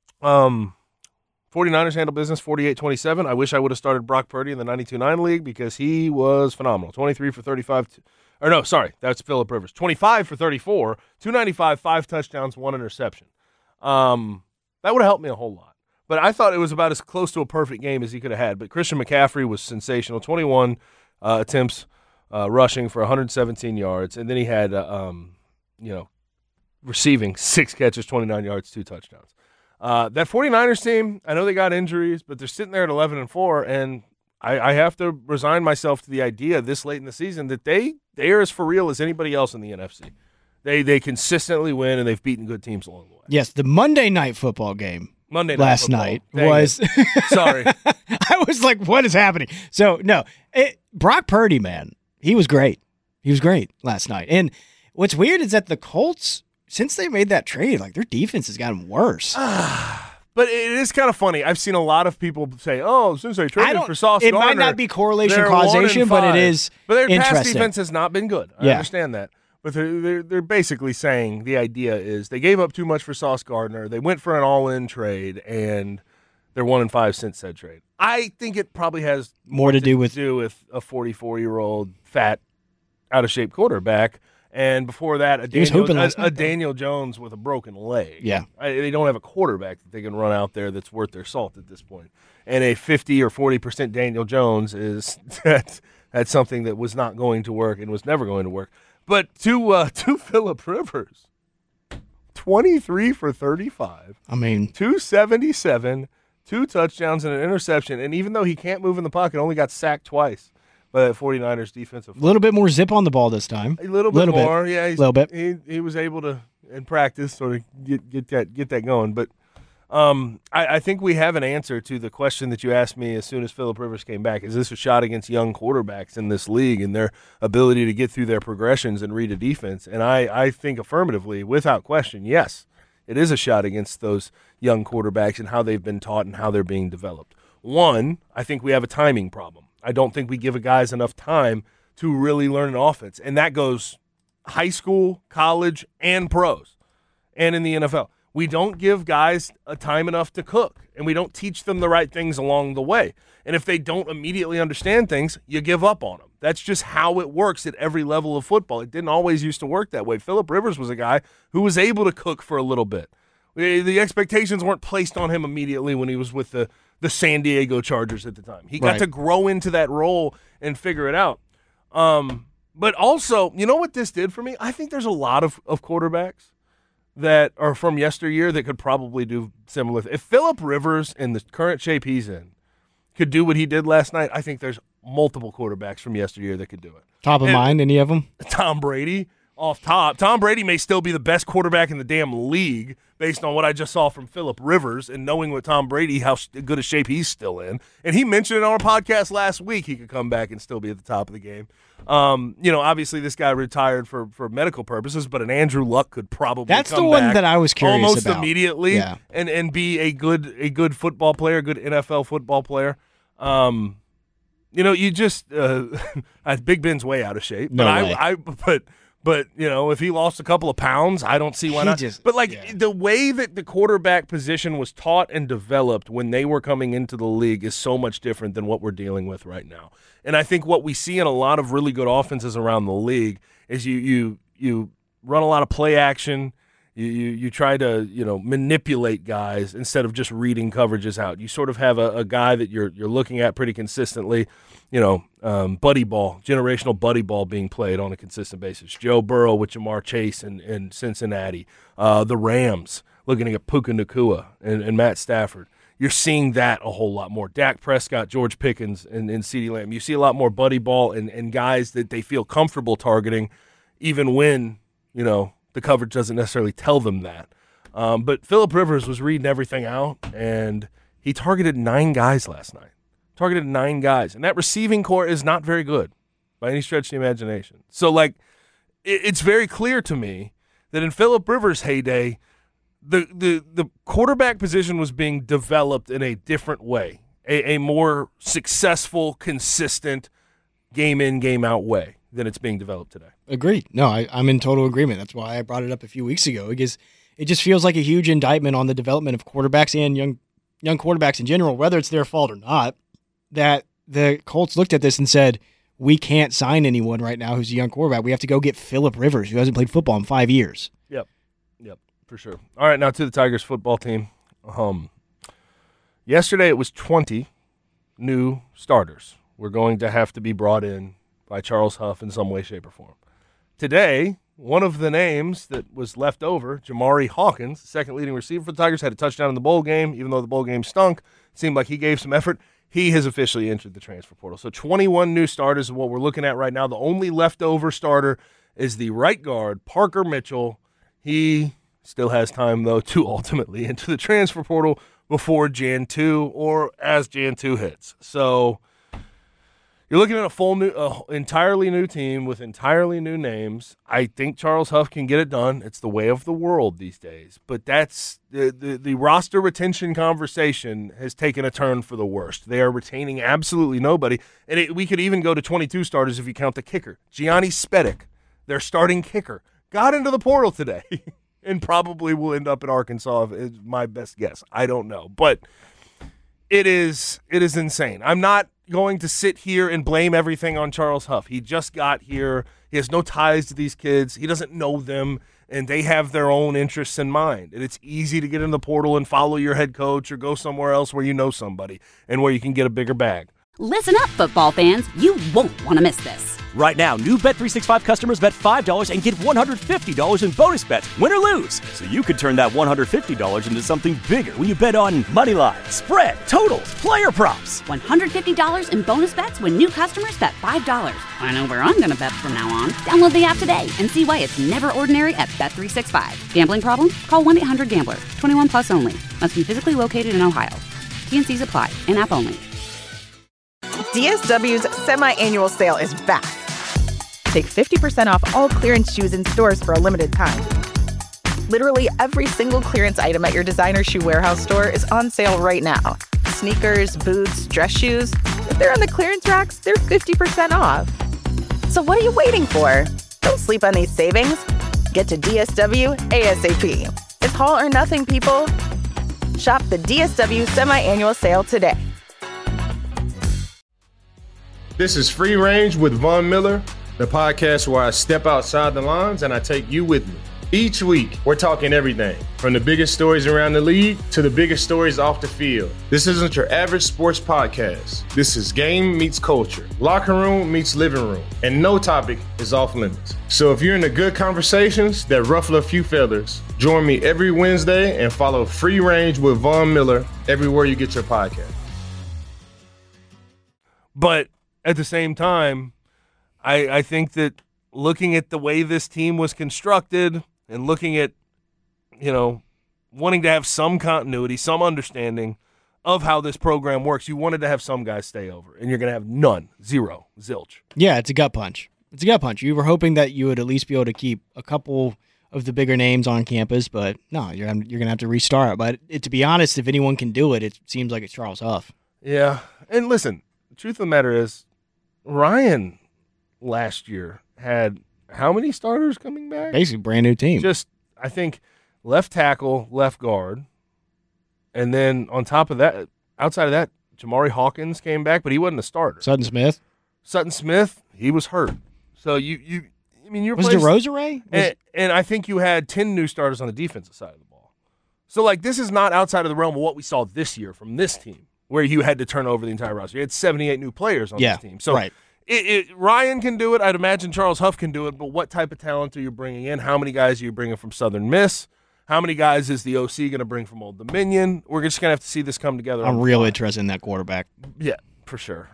49ers handled business 48-27. I wish I would have started Brock Purdy in the 92-9 league because he was phenomenal. 23 for 35. That's Phillip Rivers. 25 for 34, 295, 5 touchdowns, 1 interception. That would have helped me a whole lot. But I thought it was about as close to a perfect game as he could have had. But Christian McCaffrey was sensational. 21 attempts rushing for 117 yards. And then he had, receiving 6 catches, 29 yards, 2 touchdowns. That 49ers team, I know they got injuries, but they're sitting there at 11-4, and I have to resign myself to the idea this late in the season that they are as for real as anybody else in the NFC. They consistently win, and they've beaten good teams along the way. Yes, the Monday Night Football game last night was – Sorry. I was like, what is happening? So, no, Brock Purdy, man, he was great. He was great last night. And what's weird is that the Colts – since they made that trade, like their defense has gotten worse. But it is kind of funny. I've seen a lot of people say, since they traded for Sauce It Gardner, might not be correlation causation, but it is But their interesting. pass defense has not been good. I understand that. But they're basically saying the idea is they gave up too much for Sauce Gardner. They went for an all-in trade, and they're 1-5 since said trade. I think it probably has more to do with a 44-year-old, fat, out-of-shape quarterback. And before that, a Daniel Jones with a broken leg. Yeah. They don't have a quarterback that they can run out there that's worth their salt at this point. And a 50 or 40% Daniel Jones that's something that was not going to work and was never going to work. But to Phillip Rivers, 23 for 35. 277, 2 touchdowns and an interception. And even though he can't move in the pocket, only got sacked twice. But 49ers defensive. A little bit more zip on the ball this time. A little bit more, yeah. A little bit. He was able to, in practice, sort of get that going. But I think we have an answer to the question that you asked me as soon as Phillip Rivers came back. Is this a shot against young quarterbacks in this league and their ability to get through their progressions and read a defense? And I think affirmatively, without question, yes, it is a shot against those young quarterbacks and how they've been taught and how they're being developed. One, I think we have a timing problem. I don't think we give guys enough time to really learn an offense. And that goes high school, college, and pros, and in the NFL. We don't give guys a time enough to cook, and we don't teach them the right things along the way. And if they don't immediately understand things, you give up on them. That's just how it works at every level of football. It didn't always used to work that way. Phillip Rivers was a guy who was able to cook for a little bit. The expectations weren't placed on him immediately when he was with the San Diego Chargers at the time. He got to grow into that role and figure it out. But also, you know what this did for me? I think there's a lot of quarterbacks that are from yesteryear that could probably do similar. If Phillip Rivers, in the current shape he's in, could do what he did last night, I think there's multiple quarterbacks from yesteryear that could do it. Top of mind, any of them? Tom Brady. off top. Tom Brady may still be the best quarterback in the damn league based on what I just saw from Phillip Rivers and knowing what Tom Brady, how good a shape he's still in. And he mentioned it on our podcast last week he could come back and still be at the top of the game. Obviously this guy retired for medical purposes, but an Andrew Luck could probably That's come the one back that I was curious almost about. immediately and be a good football player, a good NFL football player. You just Big Ben's way out of shape. No way. But if he lost a couple of pounds, I don't see why not. The way that the quarterback position was taught and developed when they were coming into the league is so much different than what we're dealing with right now. And I think what we see in a lot of really good offenses around the league is you run a lot of play action. You try to manipulate guys instead of just reading coverages out. You sort of have a guy that you're looking at pretty consistently. Buddy ball, generational buddy ball being played on a consistent basis. Joe Burrow with Jamar Chase in Cincinnati. The Rams looking at Puka Nacua and Matt Stafford. You're seeing that a whole lot more. Dak Prescott, George Pickens, and CeeDee Lamb. You see a lot more buddy ball and guys that they feel comfortable targeting even when, the coverage doesn't necessarily tell them that. But Phillip Rivers was reading everything out, and he targeted 9 guys last night. Targeted 9 guys. And that receiving core is not very good by any stretch of the imagination. So, it's very clear to me that in Phillip Rivers' heyday, the quarterback position was being developed in a different way, a more successful, consistent, game-in, game-out way than it's being developed today. Agreed. No, I'm in total agreement. That's why I brought it up a few weeks ago, because it just feels like a huge indictment on the development of quarterbacks and young quarterbacks in general, whether it's their fault or not, that the Colts looked at this and said, we can't sign anyone right now who's a young quarterback. We have to go get Phillip Rivers, who hasn't played football in 5 years. Yep, for sure. All right, now to the Tigers football team. Yesterday it was 20 new starters. We're going to have to be brought in by Charles Huff in some way, shape, or form. Today, one of the names that was left over, Jamari Hawkins, the second leading receiver for the Tigers, had a touchdown in the bowl game. Even though the bowl game stunk, it seemed like he gave some effort. He has officially entered the transfer portal. So 21 new starters is what we're looking at right now. The only leftover starter is the right guard, Parker Mitchell. He still has time, though, to ultimately enter the transfer portal before Jan 2 or as Jan 2 hits. So you're looking at a full new, entirely new team with entirely new names. I think Charles Huff can get it done. It's the way of the world these days. But that's the roster retention conversation has taken a turn for the worst. They are retaining absolutely nobody. And we could even go to 22 starters if you count the kicker. Gianni Spedic, their starting kicker, got into the portal today and probably will end up in Arkansas, is my best guess. I don't know. But it is insane. I'm not going to sit here and blame everything on Charles Huff. He just got here. He has no ties to these kids. He doesn't know them, and they have their own interests in mind. And it's easy to get in the portal and follow your head coach or go somewhere else where you know somebody and where you can get a bigger bag. Listen up, football fans. You won't want to miss this. Right now, new Bet365 customers bet $5 and get $150 in bonus bets, win or lose. So you could turn that $150 into something bigger when you bet on moneyline, spread, totals, player props. $150 in bonus bets when new customers bet $5. I know where I'm going to bet from now on. Download the app today and see why it's never ordinary at Bet365. Gambling problem? Call 1-800-GAMBLER. 21 plus only. Must be physically located in Ohio. T&Cs apply. In-app only. DSW's semi-annual sale is back. Take 50% off all clearance shoes in stores for a limited time. Literally every single clearance item at your designer shoe warehouse store is on sale right now. Sneakers, boots, dress shoes. If they're on the clearance racks, they're 50% off. So what are you waiting for? Don't sleep on these savings. Get to DSW ASAP. It's haul or nothing, people. Shop the DSW semi-annual sale today. This is Free Range with Von Miller, the podcast where I step outside the lines and I take you with me. Each week, we're talking everything from the biggest stories around the league to the biggest stories off the field. This isn't your average sports podcast. This is game meets culture, locker room meets living room, and no topic is off limits. So if you're into good conversations that ruffle a few feathers, join me every Wednesday and follow Free Range with Von Miller everywhere you get your podcast. But at the same time, I think that looking at the way this team was constructed and looking at, wanting to have some continuity, some understanding of how this program works, you wanted to have some guys stay over, and you're going to have none, zero, zilch. Yeah, it's a gut punch. You were hoping that you would at least be able to keep a couple of the bigger names on campus, but no, you're going to have to restart. But to be honest, if anyone can do it, it seems like it's Charles Huff. Yeah, and listen, the truth of the matter is, Ryan last year had how many starters coming back? Basically, brand new team. Just, I think, left tackle, left guard, and then on top of that, outside of that, Jamari Hawkins came back, but he wasn't a starter. Sutton Smith, he was hurt. So you're was DeRozare? And I think you had 10 new starters on the defensive side of the ball. So this is not outside of the realm of what we saw this year from this team, where you had to turn over the entire roster. You had 78 new players on this team. So right. Ryan can do it. I'd imagine Charles Huff can do it. But what type of talent are you bringing in? How many guys are you bringing from Southern Miss? How many guys is the OC going to bring from Old Dominion? We're just going to have to see this come together. I'm real interested in that quarterback. Yeah, for sure.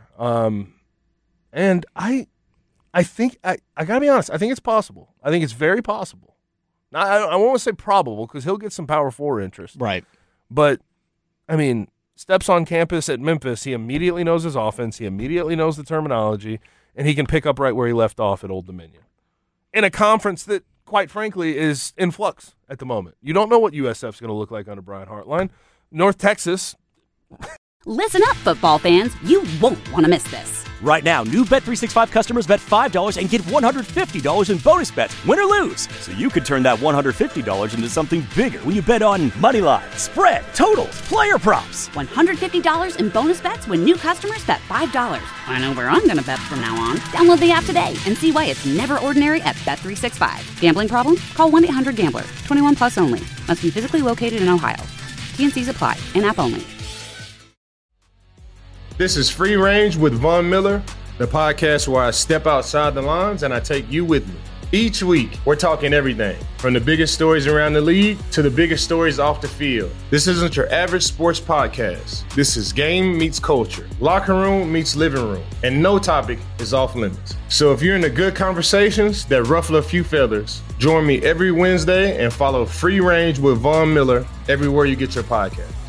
And I think I got to be honest. I think it's possible. I think it's very possible. Now, I won't say probable because he'll get some Power 4 interest. Right. But, steps on campus at Memphis, he immediately knows his offense, he immediately knows the terminology, and he can pick up right where he left off at Old Dominion. In a conference that, quite frankly, is in flux at the moment. You don't know what USF's going to look like under Brian Hartline. North Texas. Listen up, football fans. You won't want to miss this. Right now, new Bet365 customers bet $5 and get $150 in bonus bets, win or lose. So you could turn that $150 into something bigger when you bet on moneyline, spread, totals, player props. $150 in bonus bets when new customers bet $5. I know where I'm going to bet from now on. Download the app today and see why it's never ordinary at Bet365. Gambling problem? Call 1-800-GAMBLER. 21 plus only. Must be physically located in Ohio. T&Cs apply. In-app only. This is Free Range with Von Miller, the podcast where I step outside the lines and I take you with me. Each week, we're talking everything from the biggest stories around the league to the biggest stories off the field. This isn't your average sports podcast. This is game meets culture, locker room meets living room, and no topic is off limits. So if you're into good conversations that ruffle a few feathers, join me every Wednesday and follow Free Range with Von Miller everywhere you get your podcast.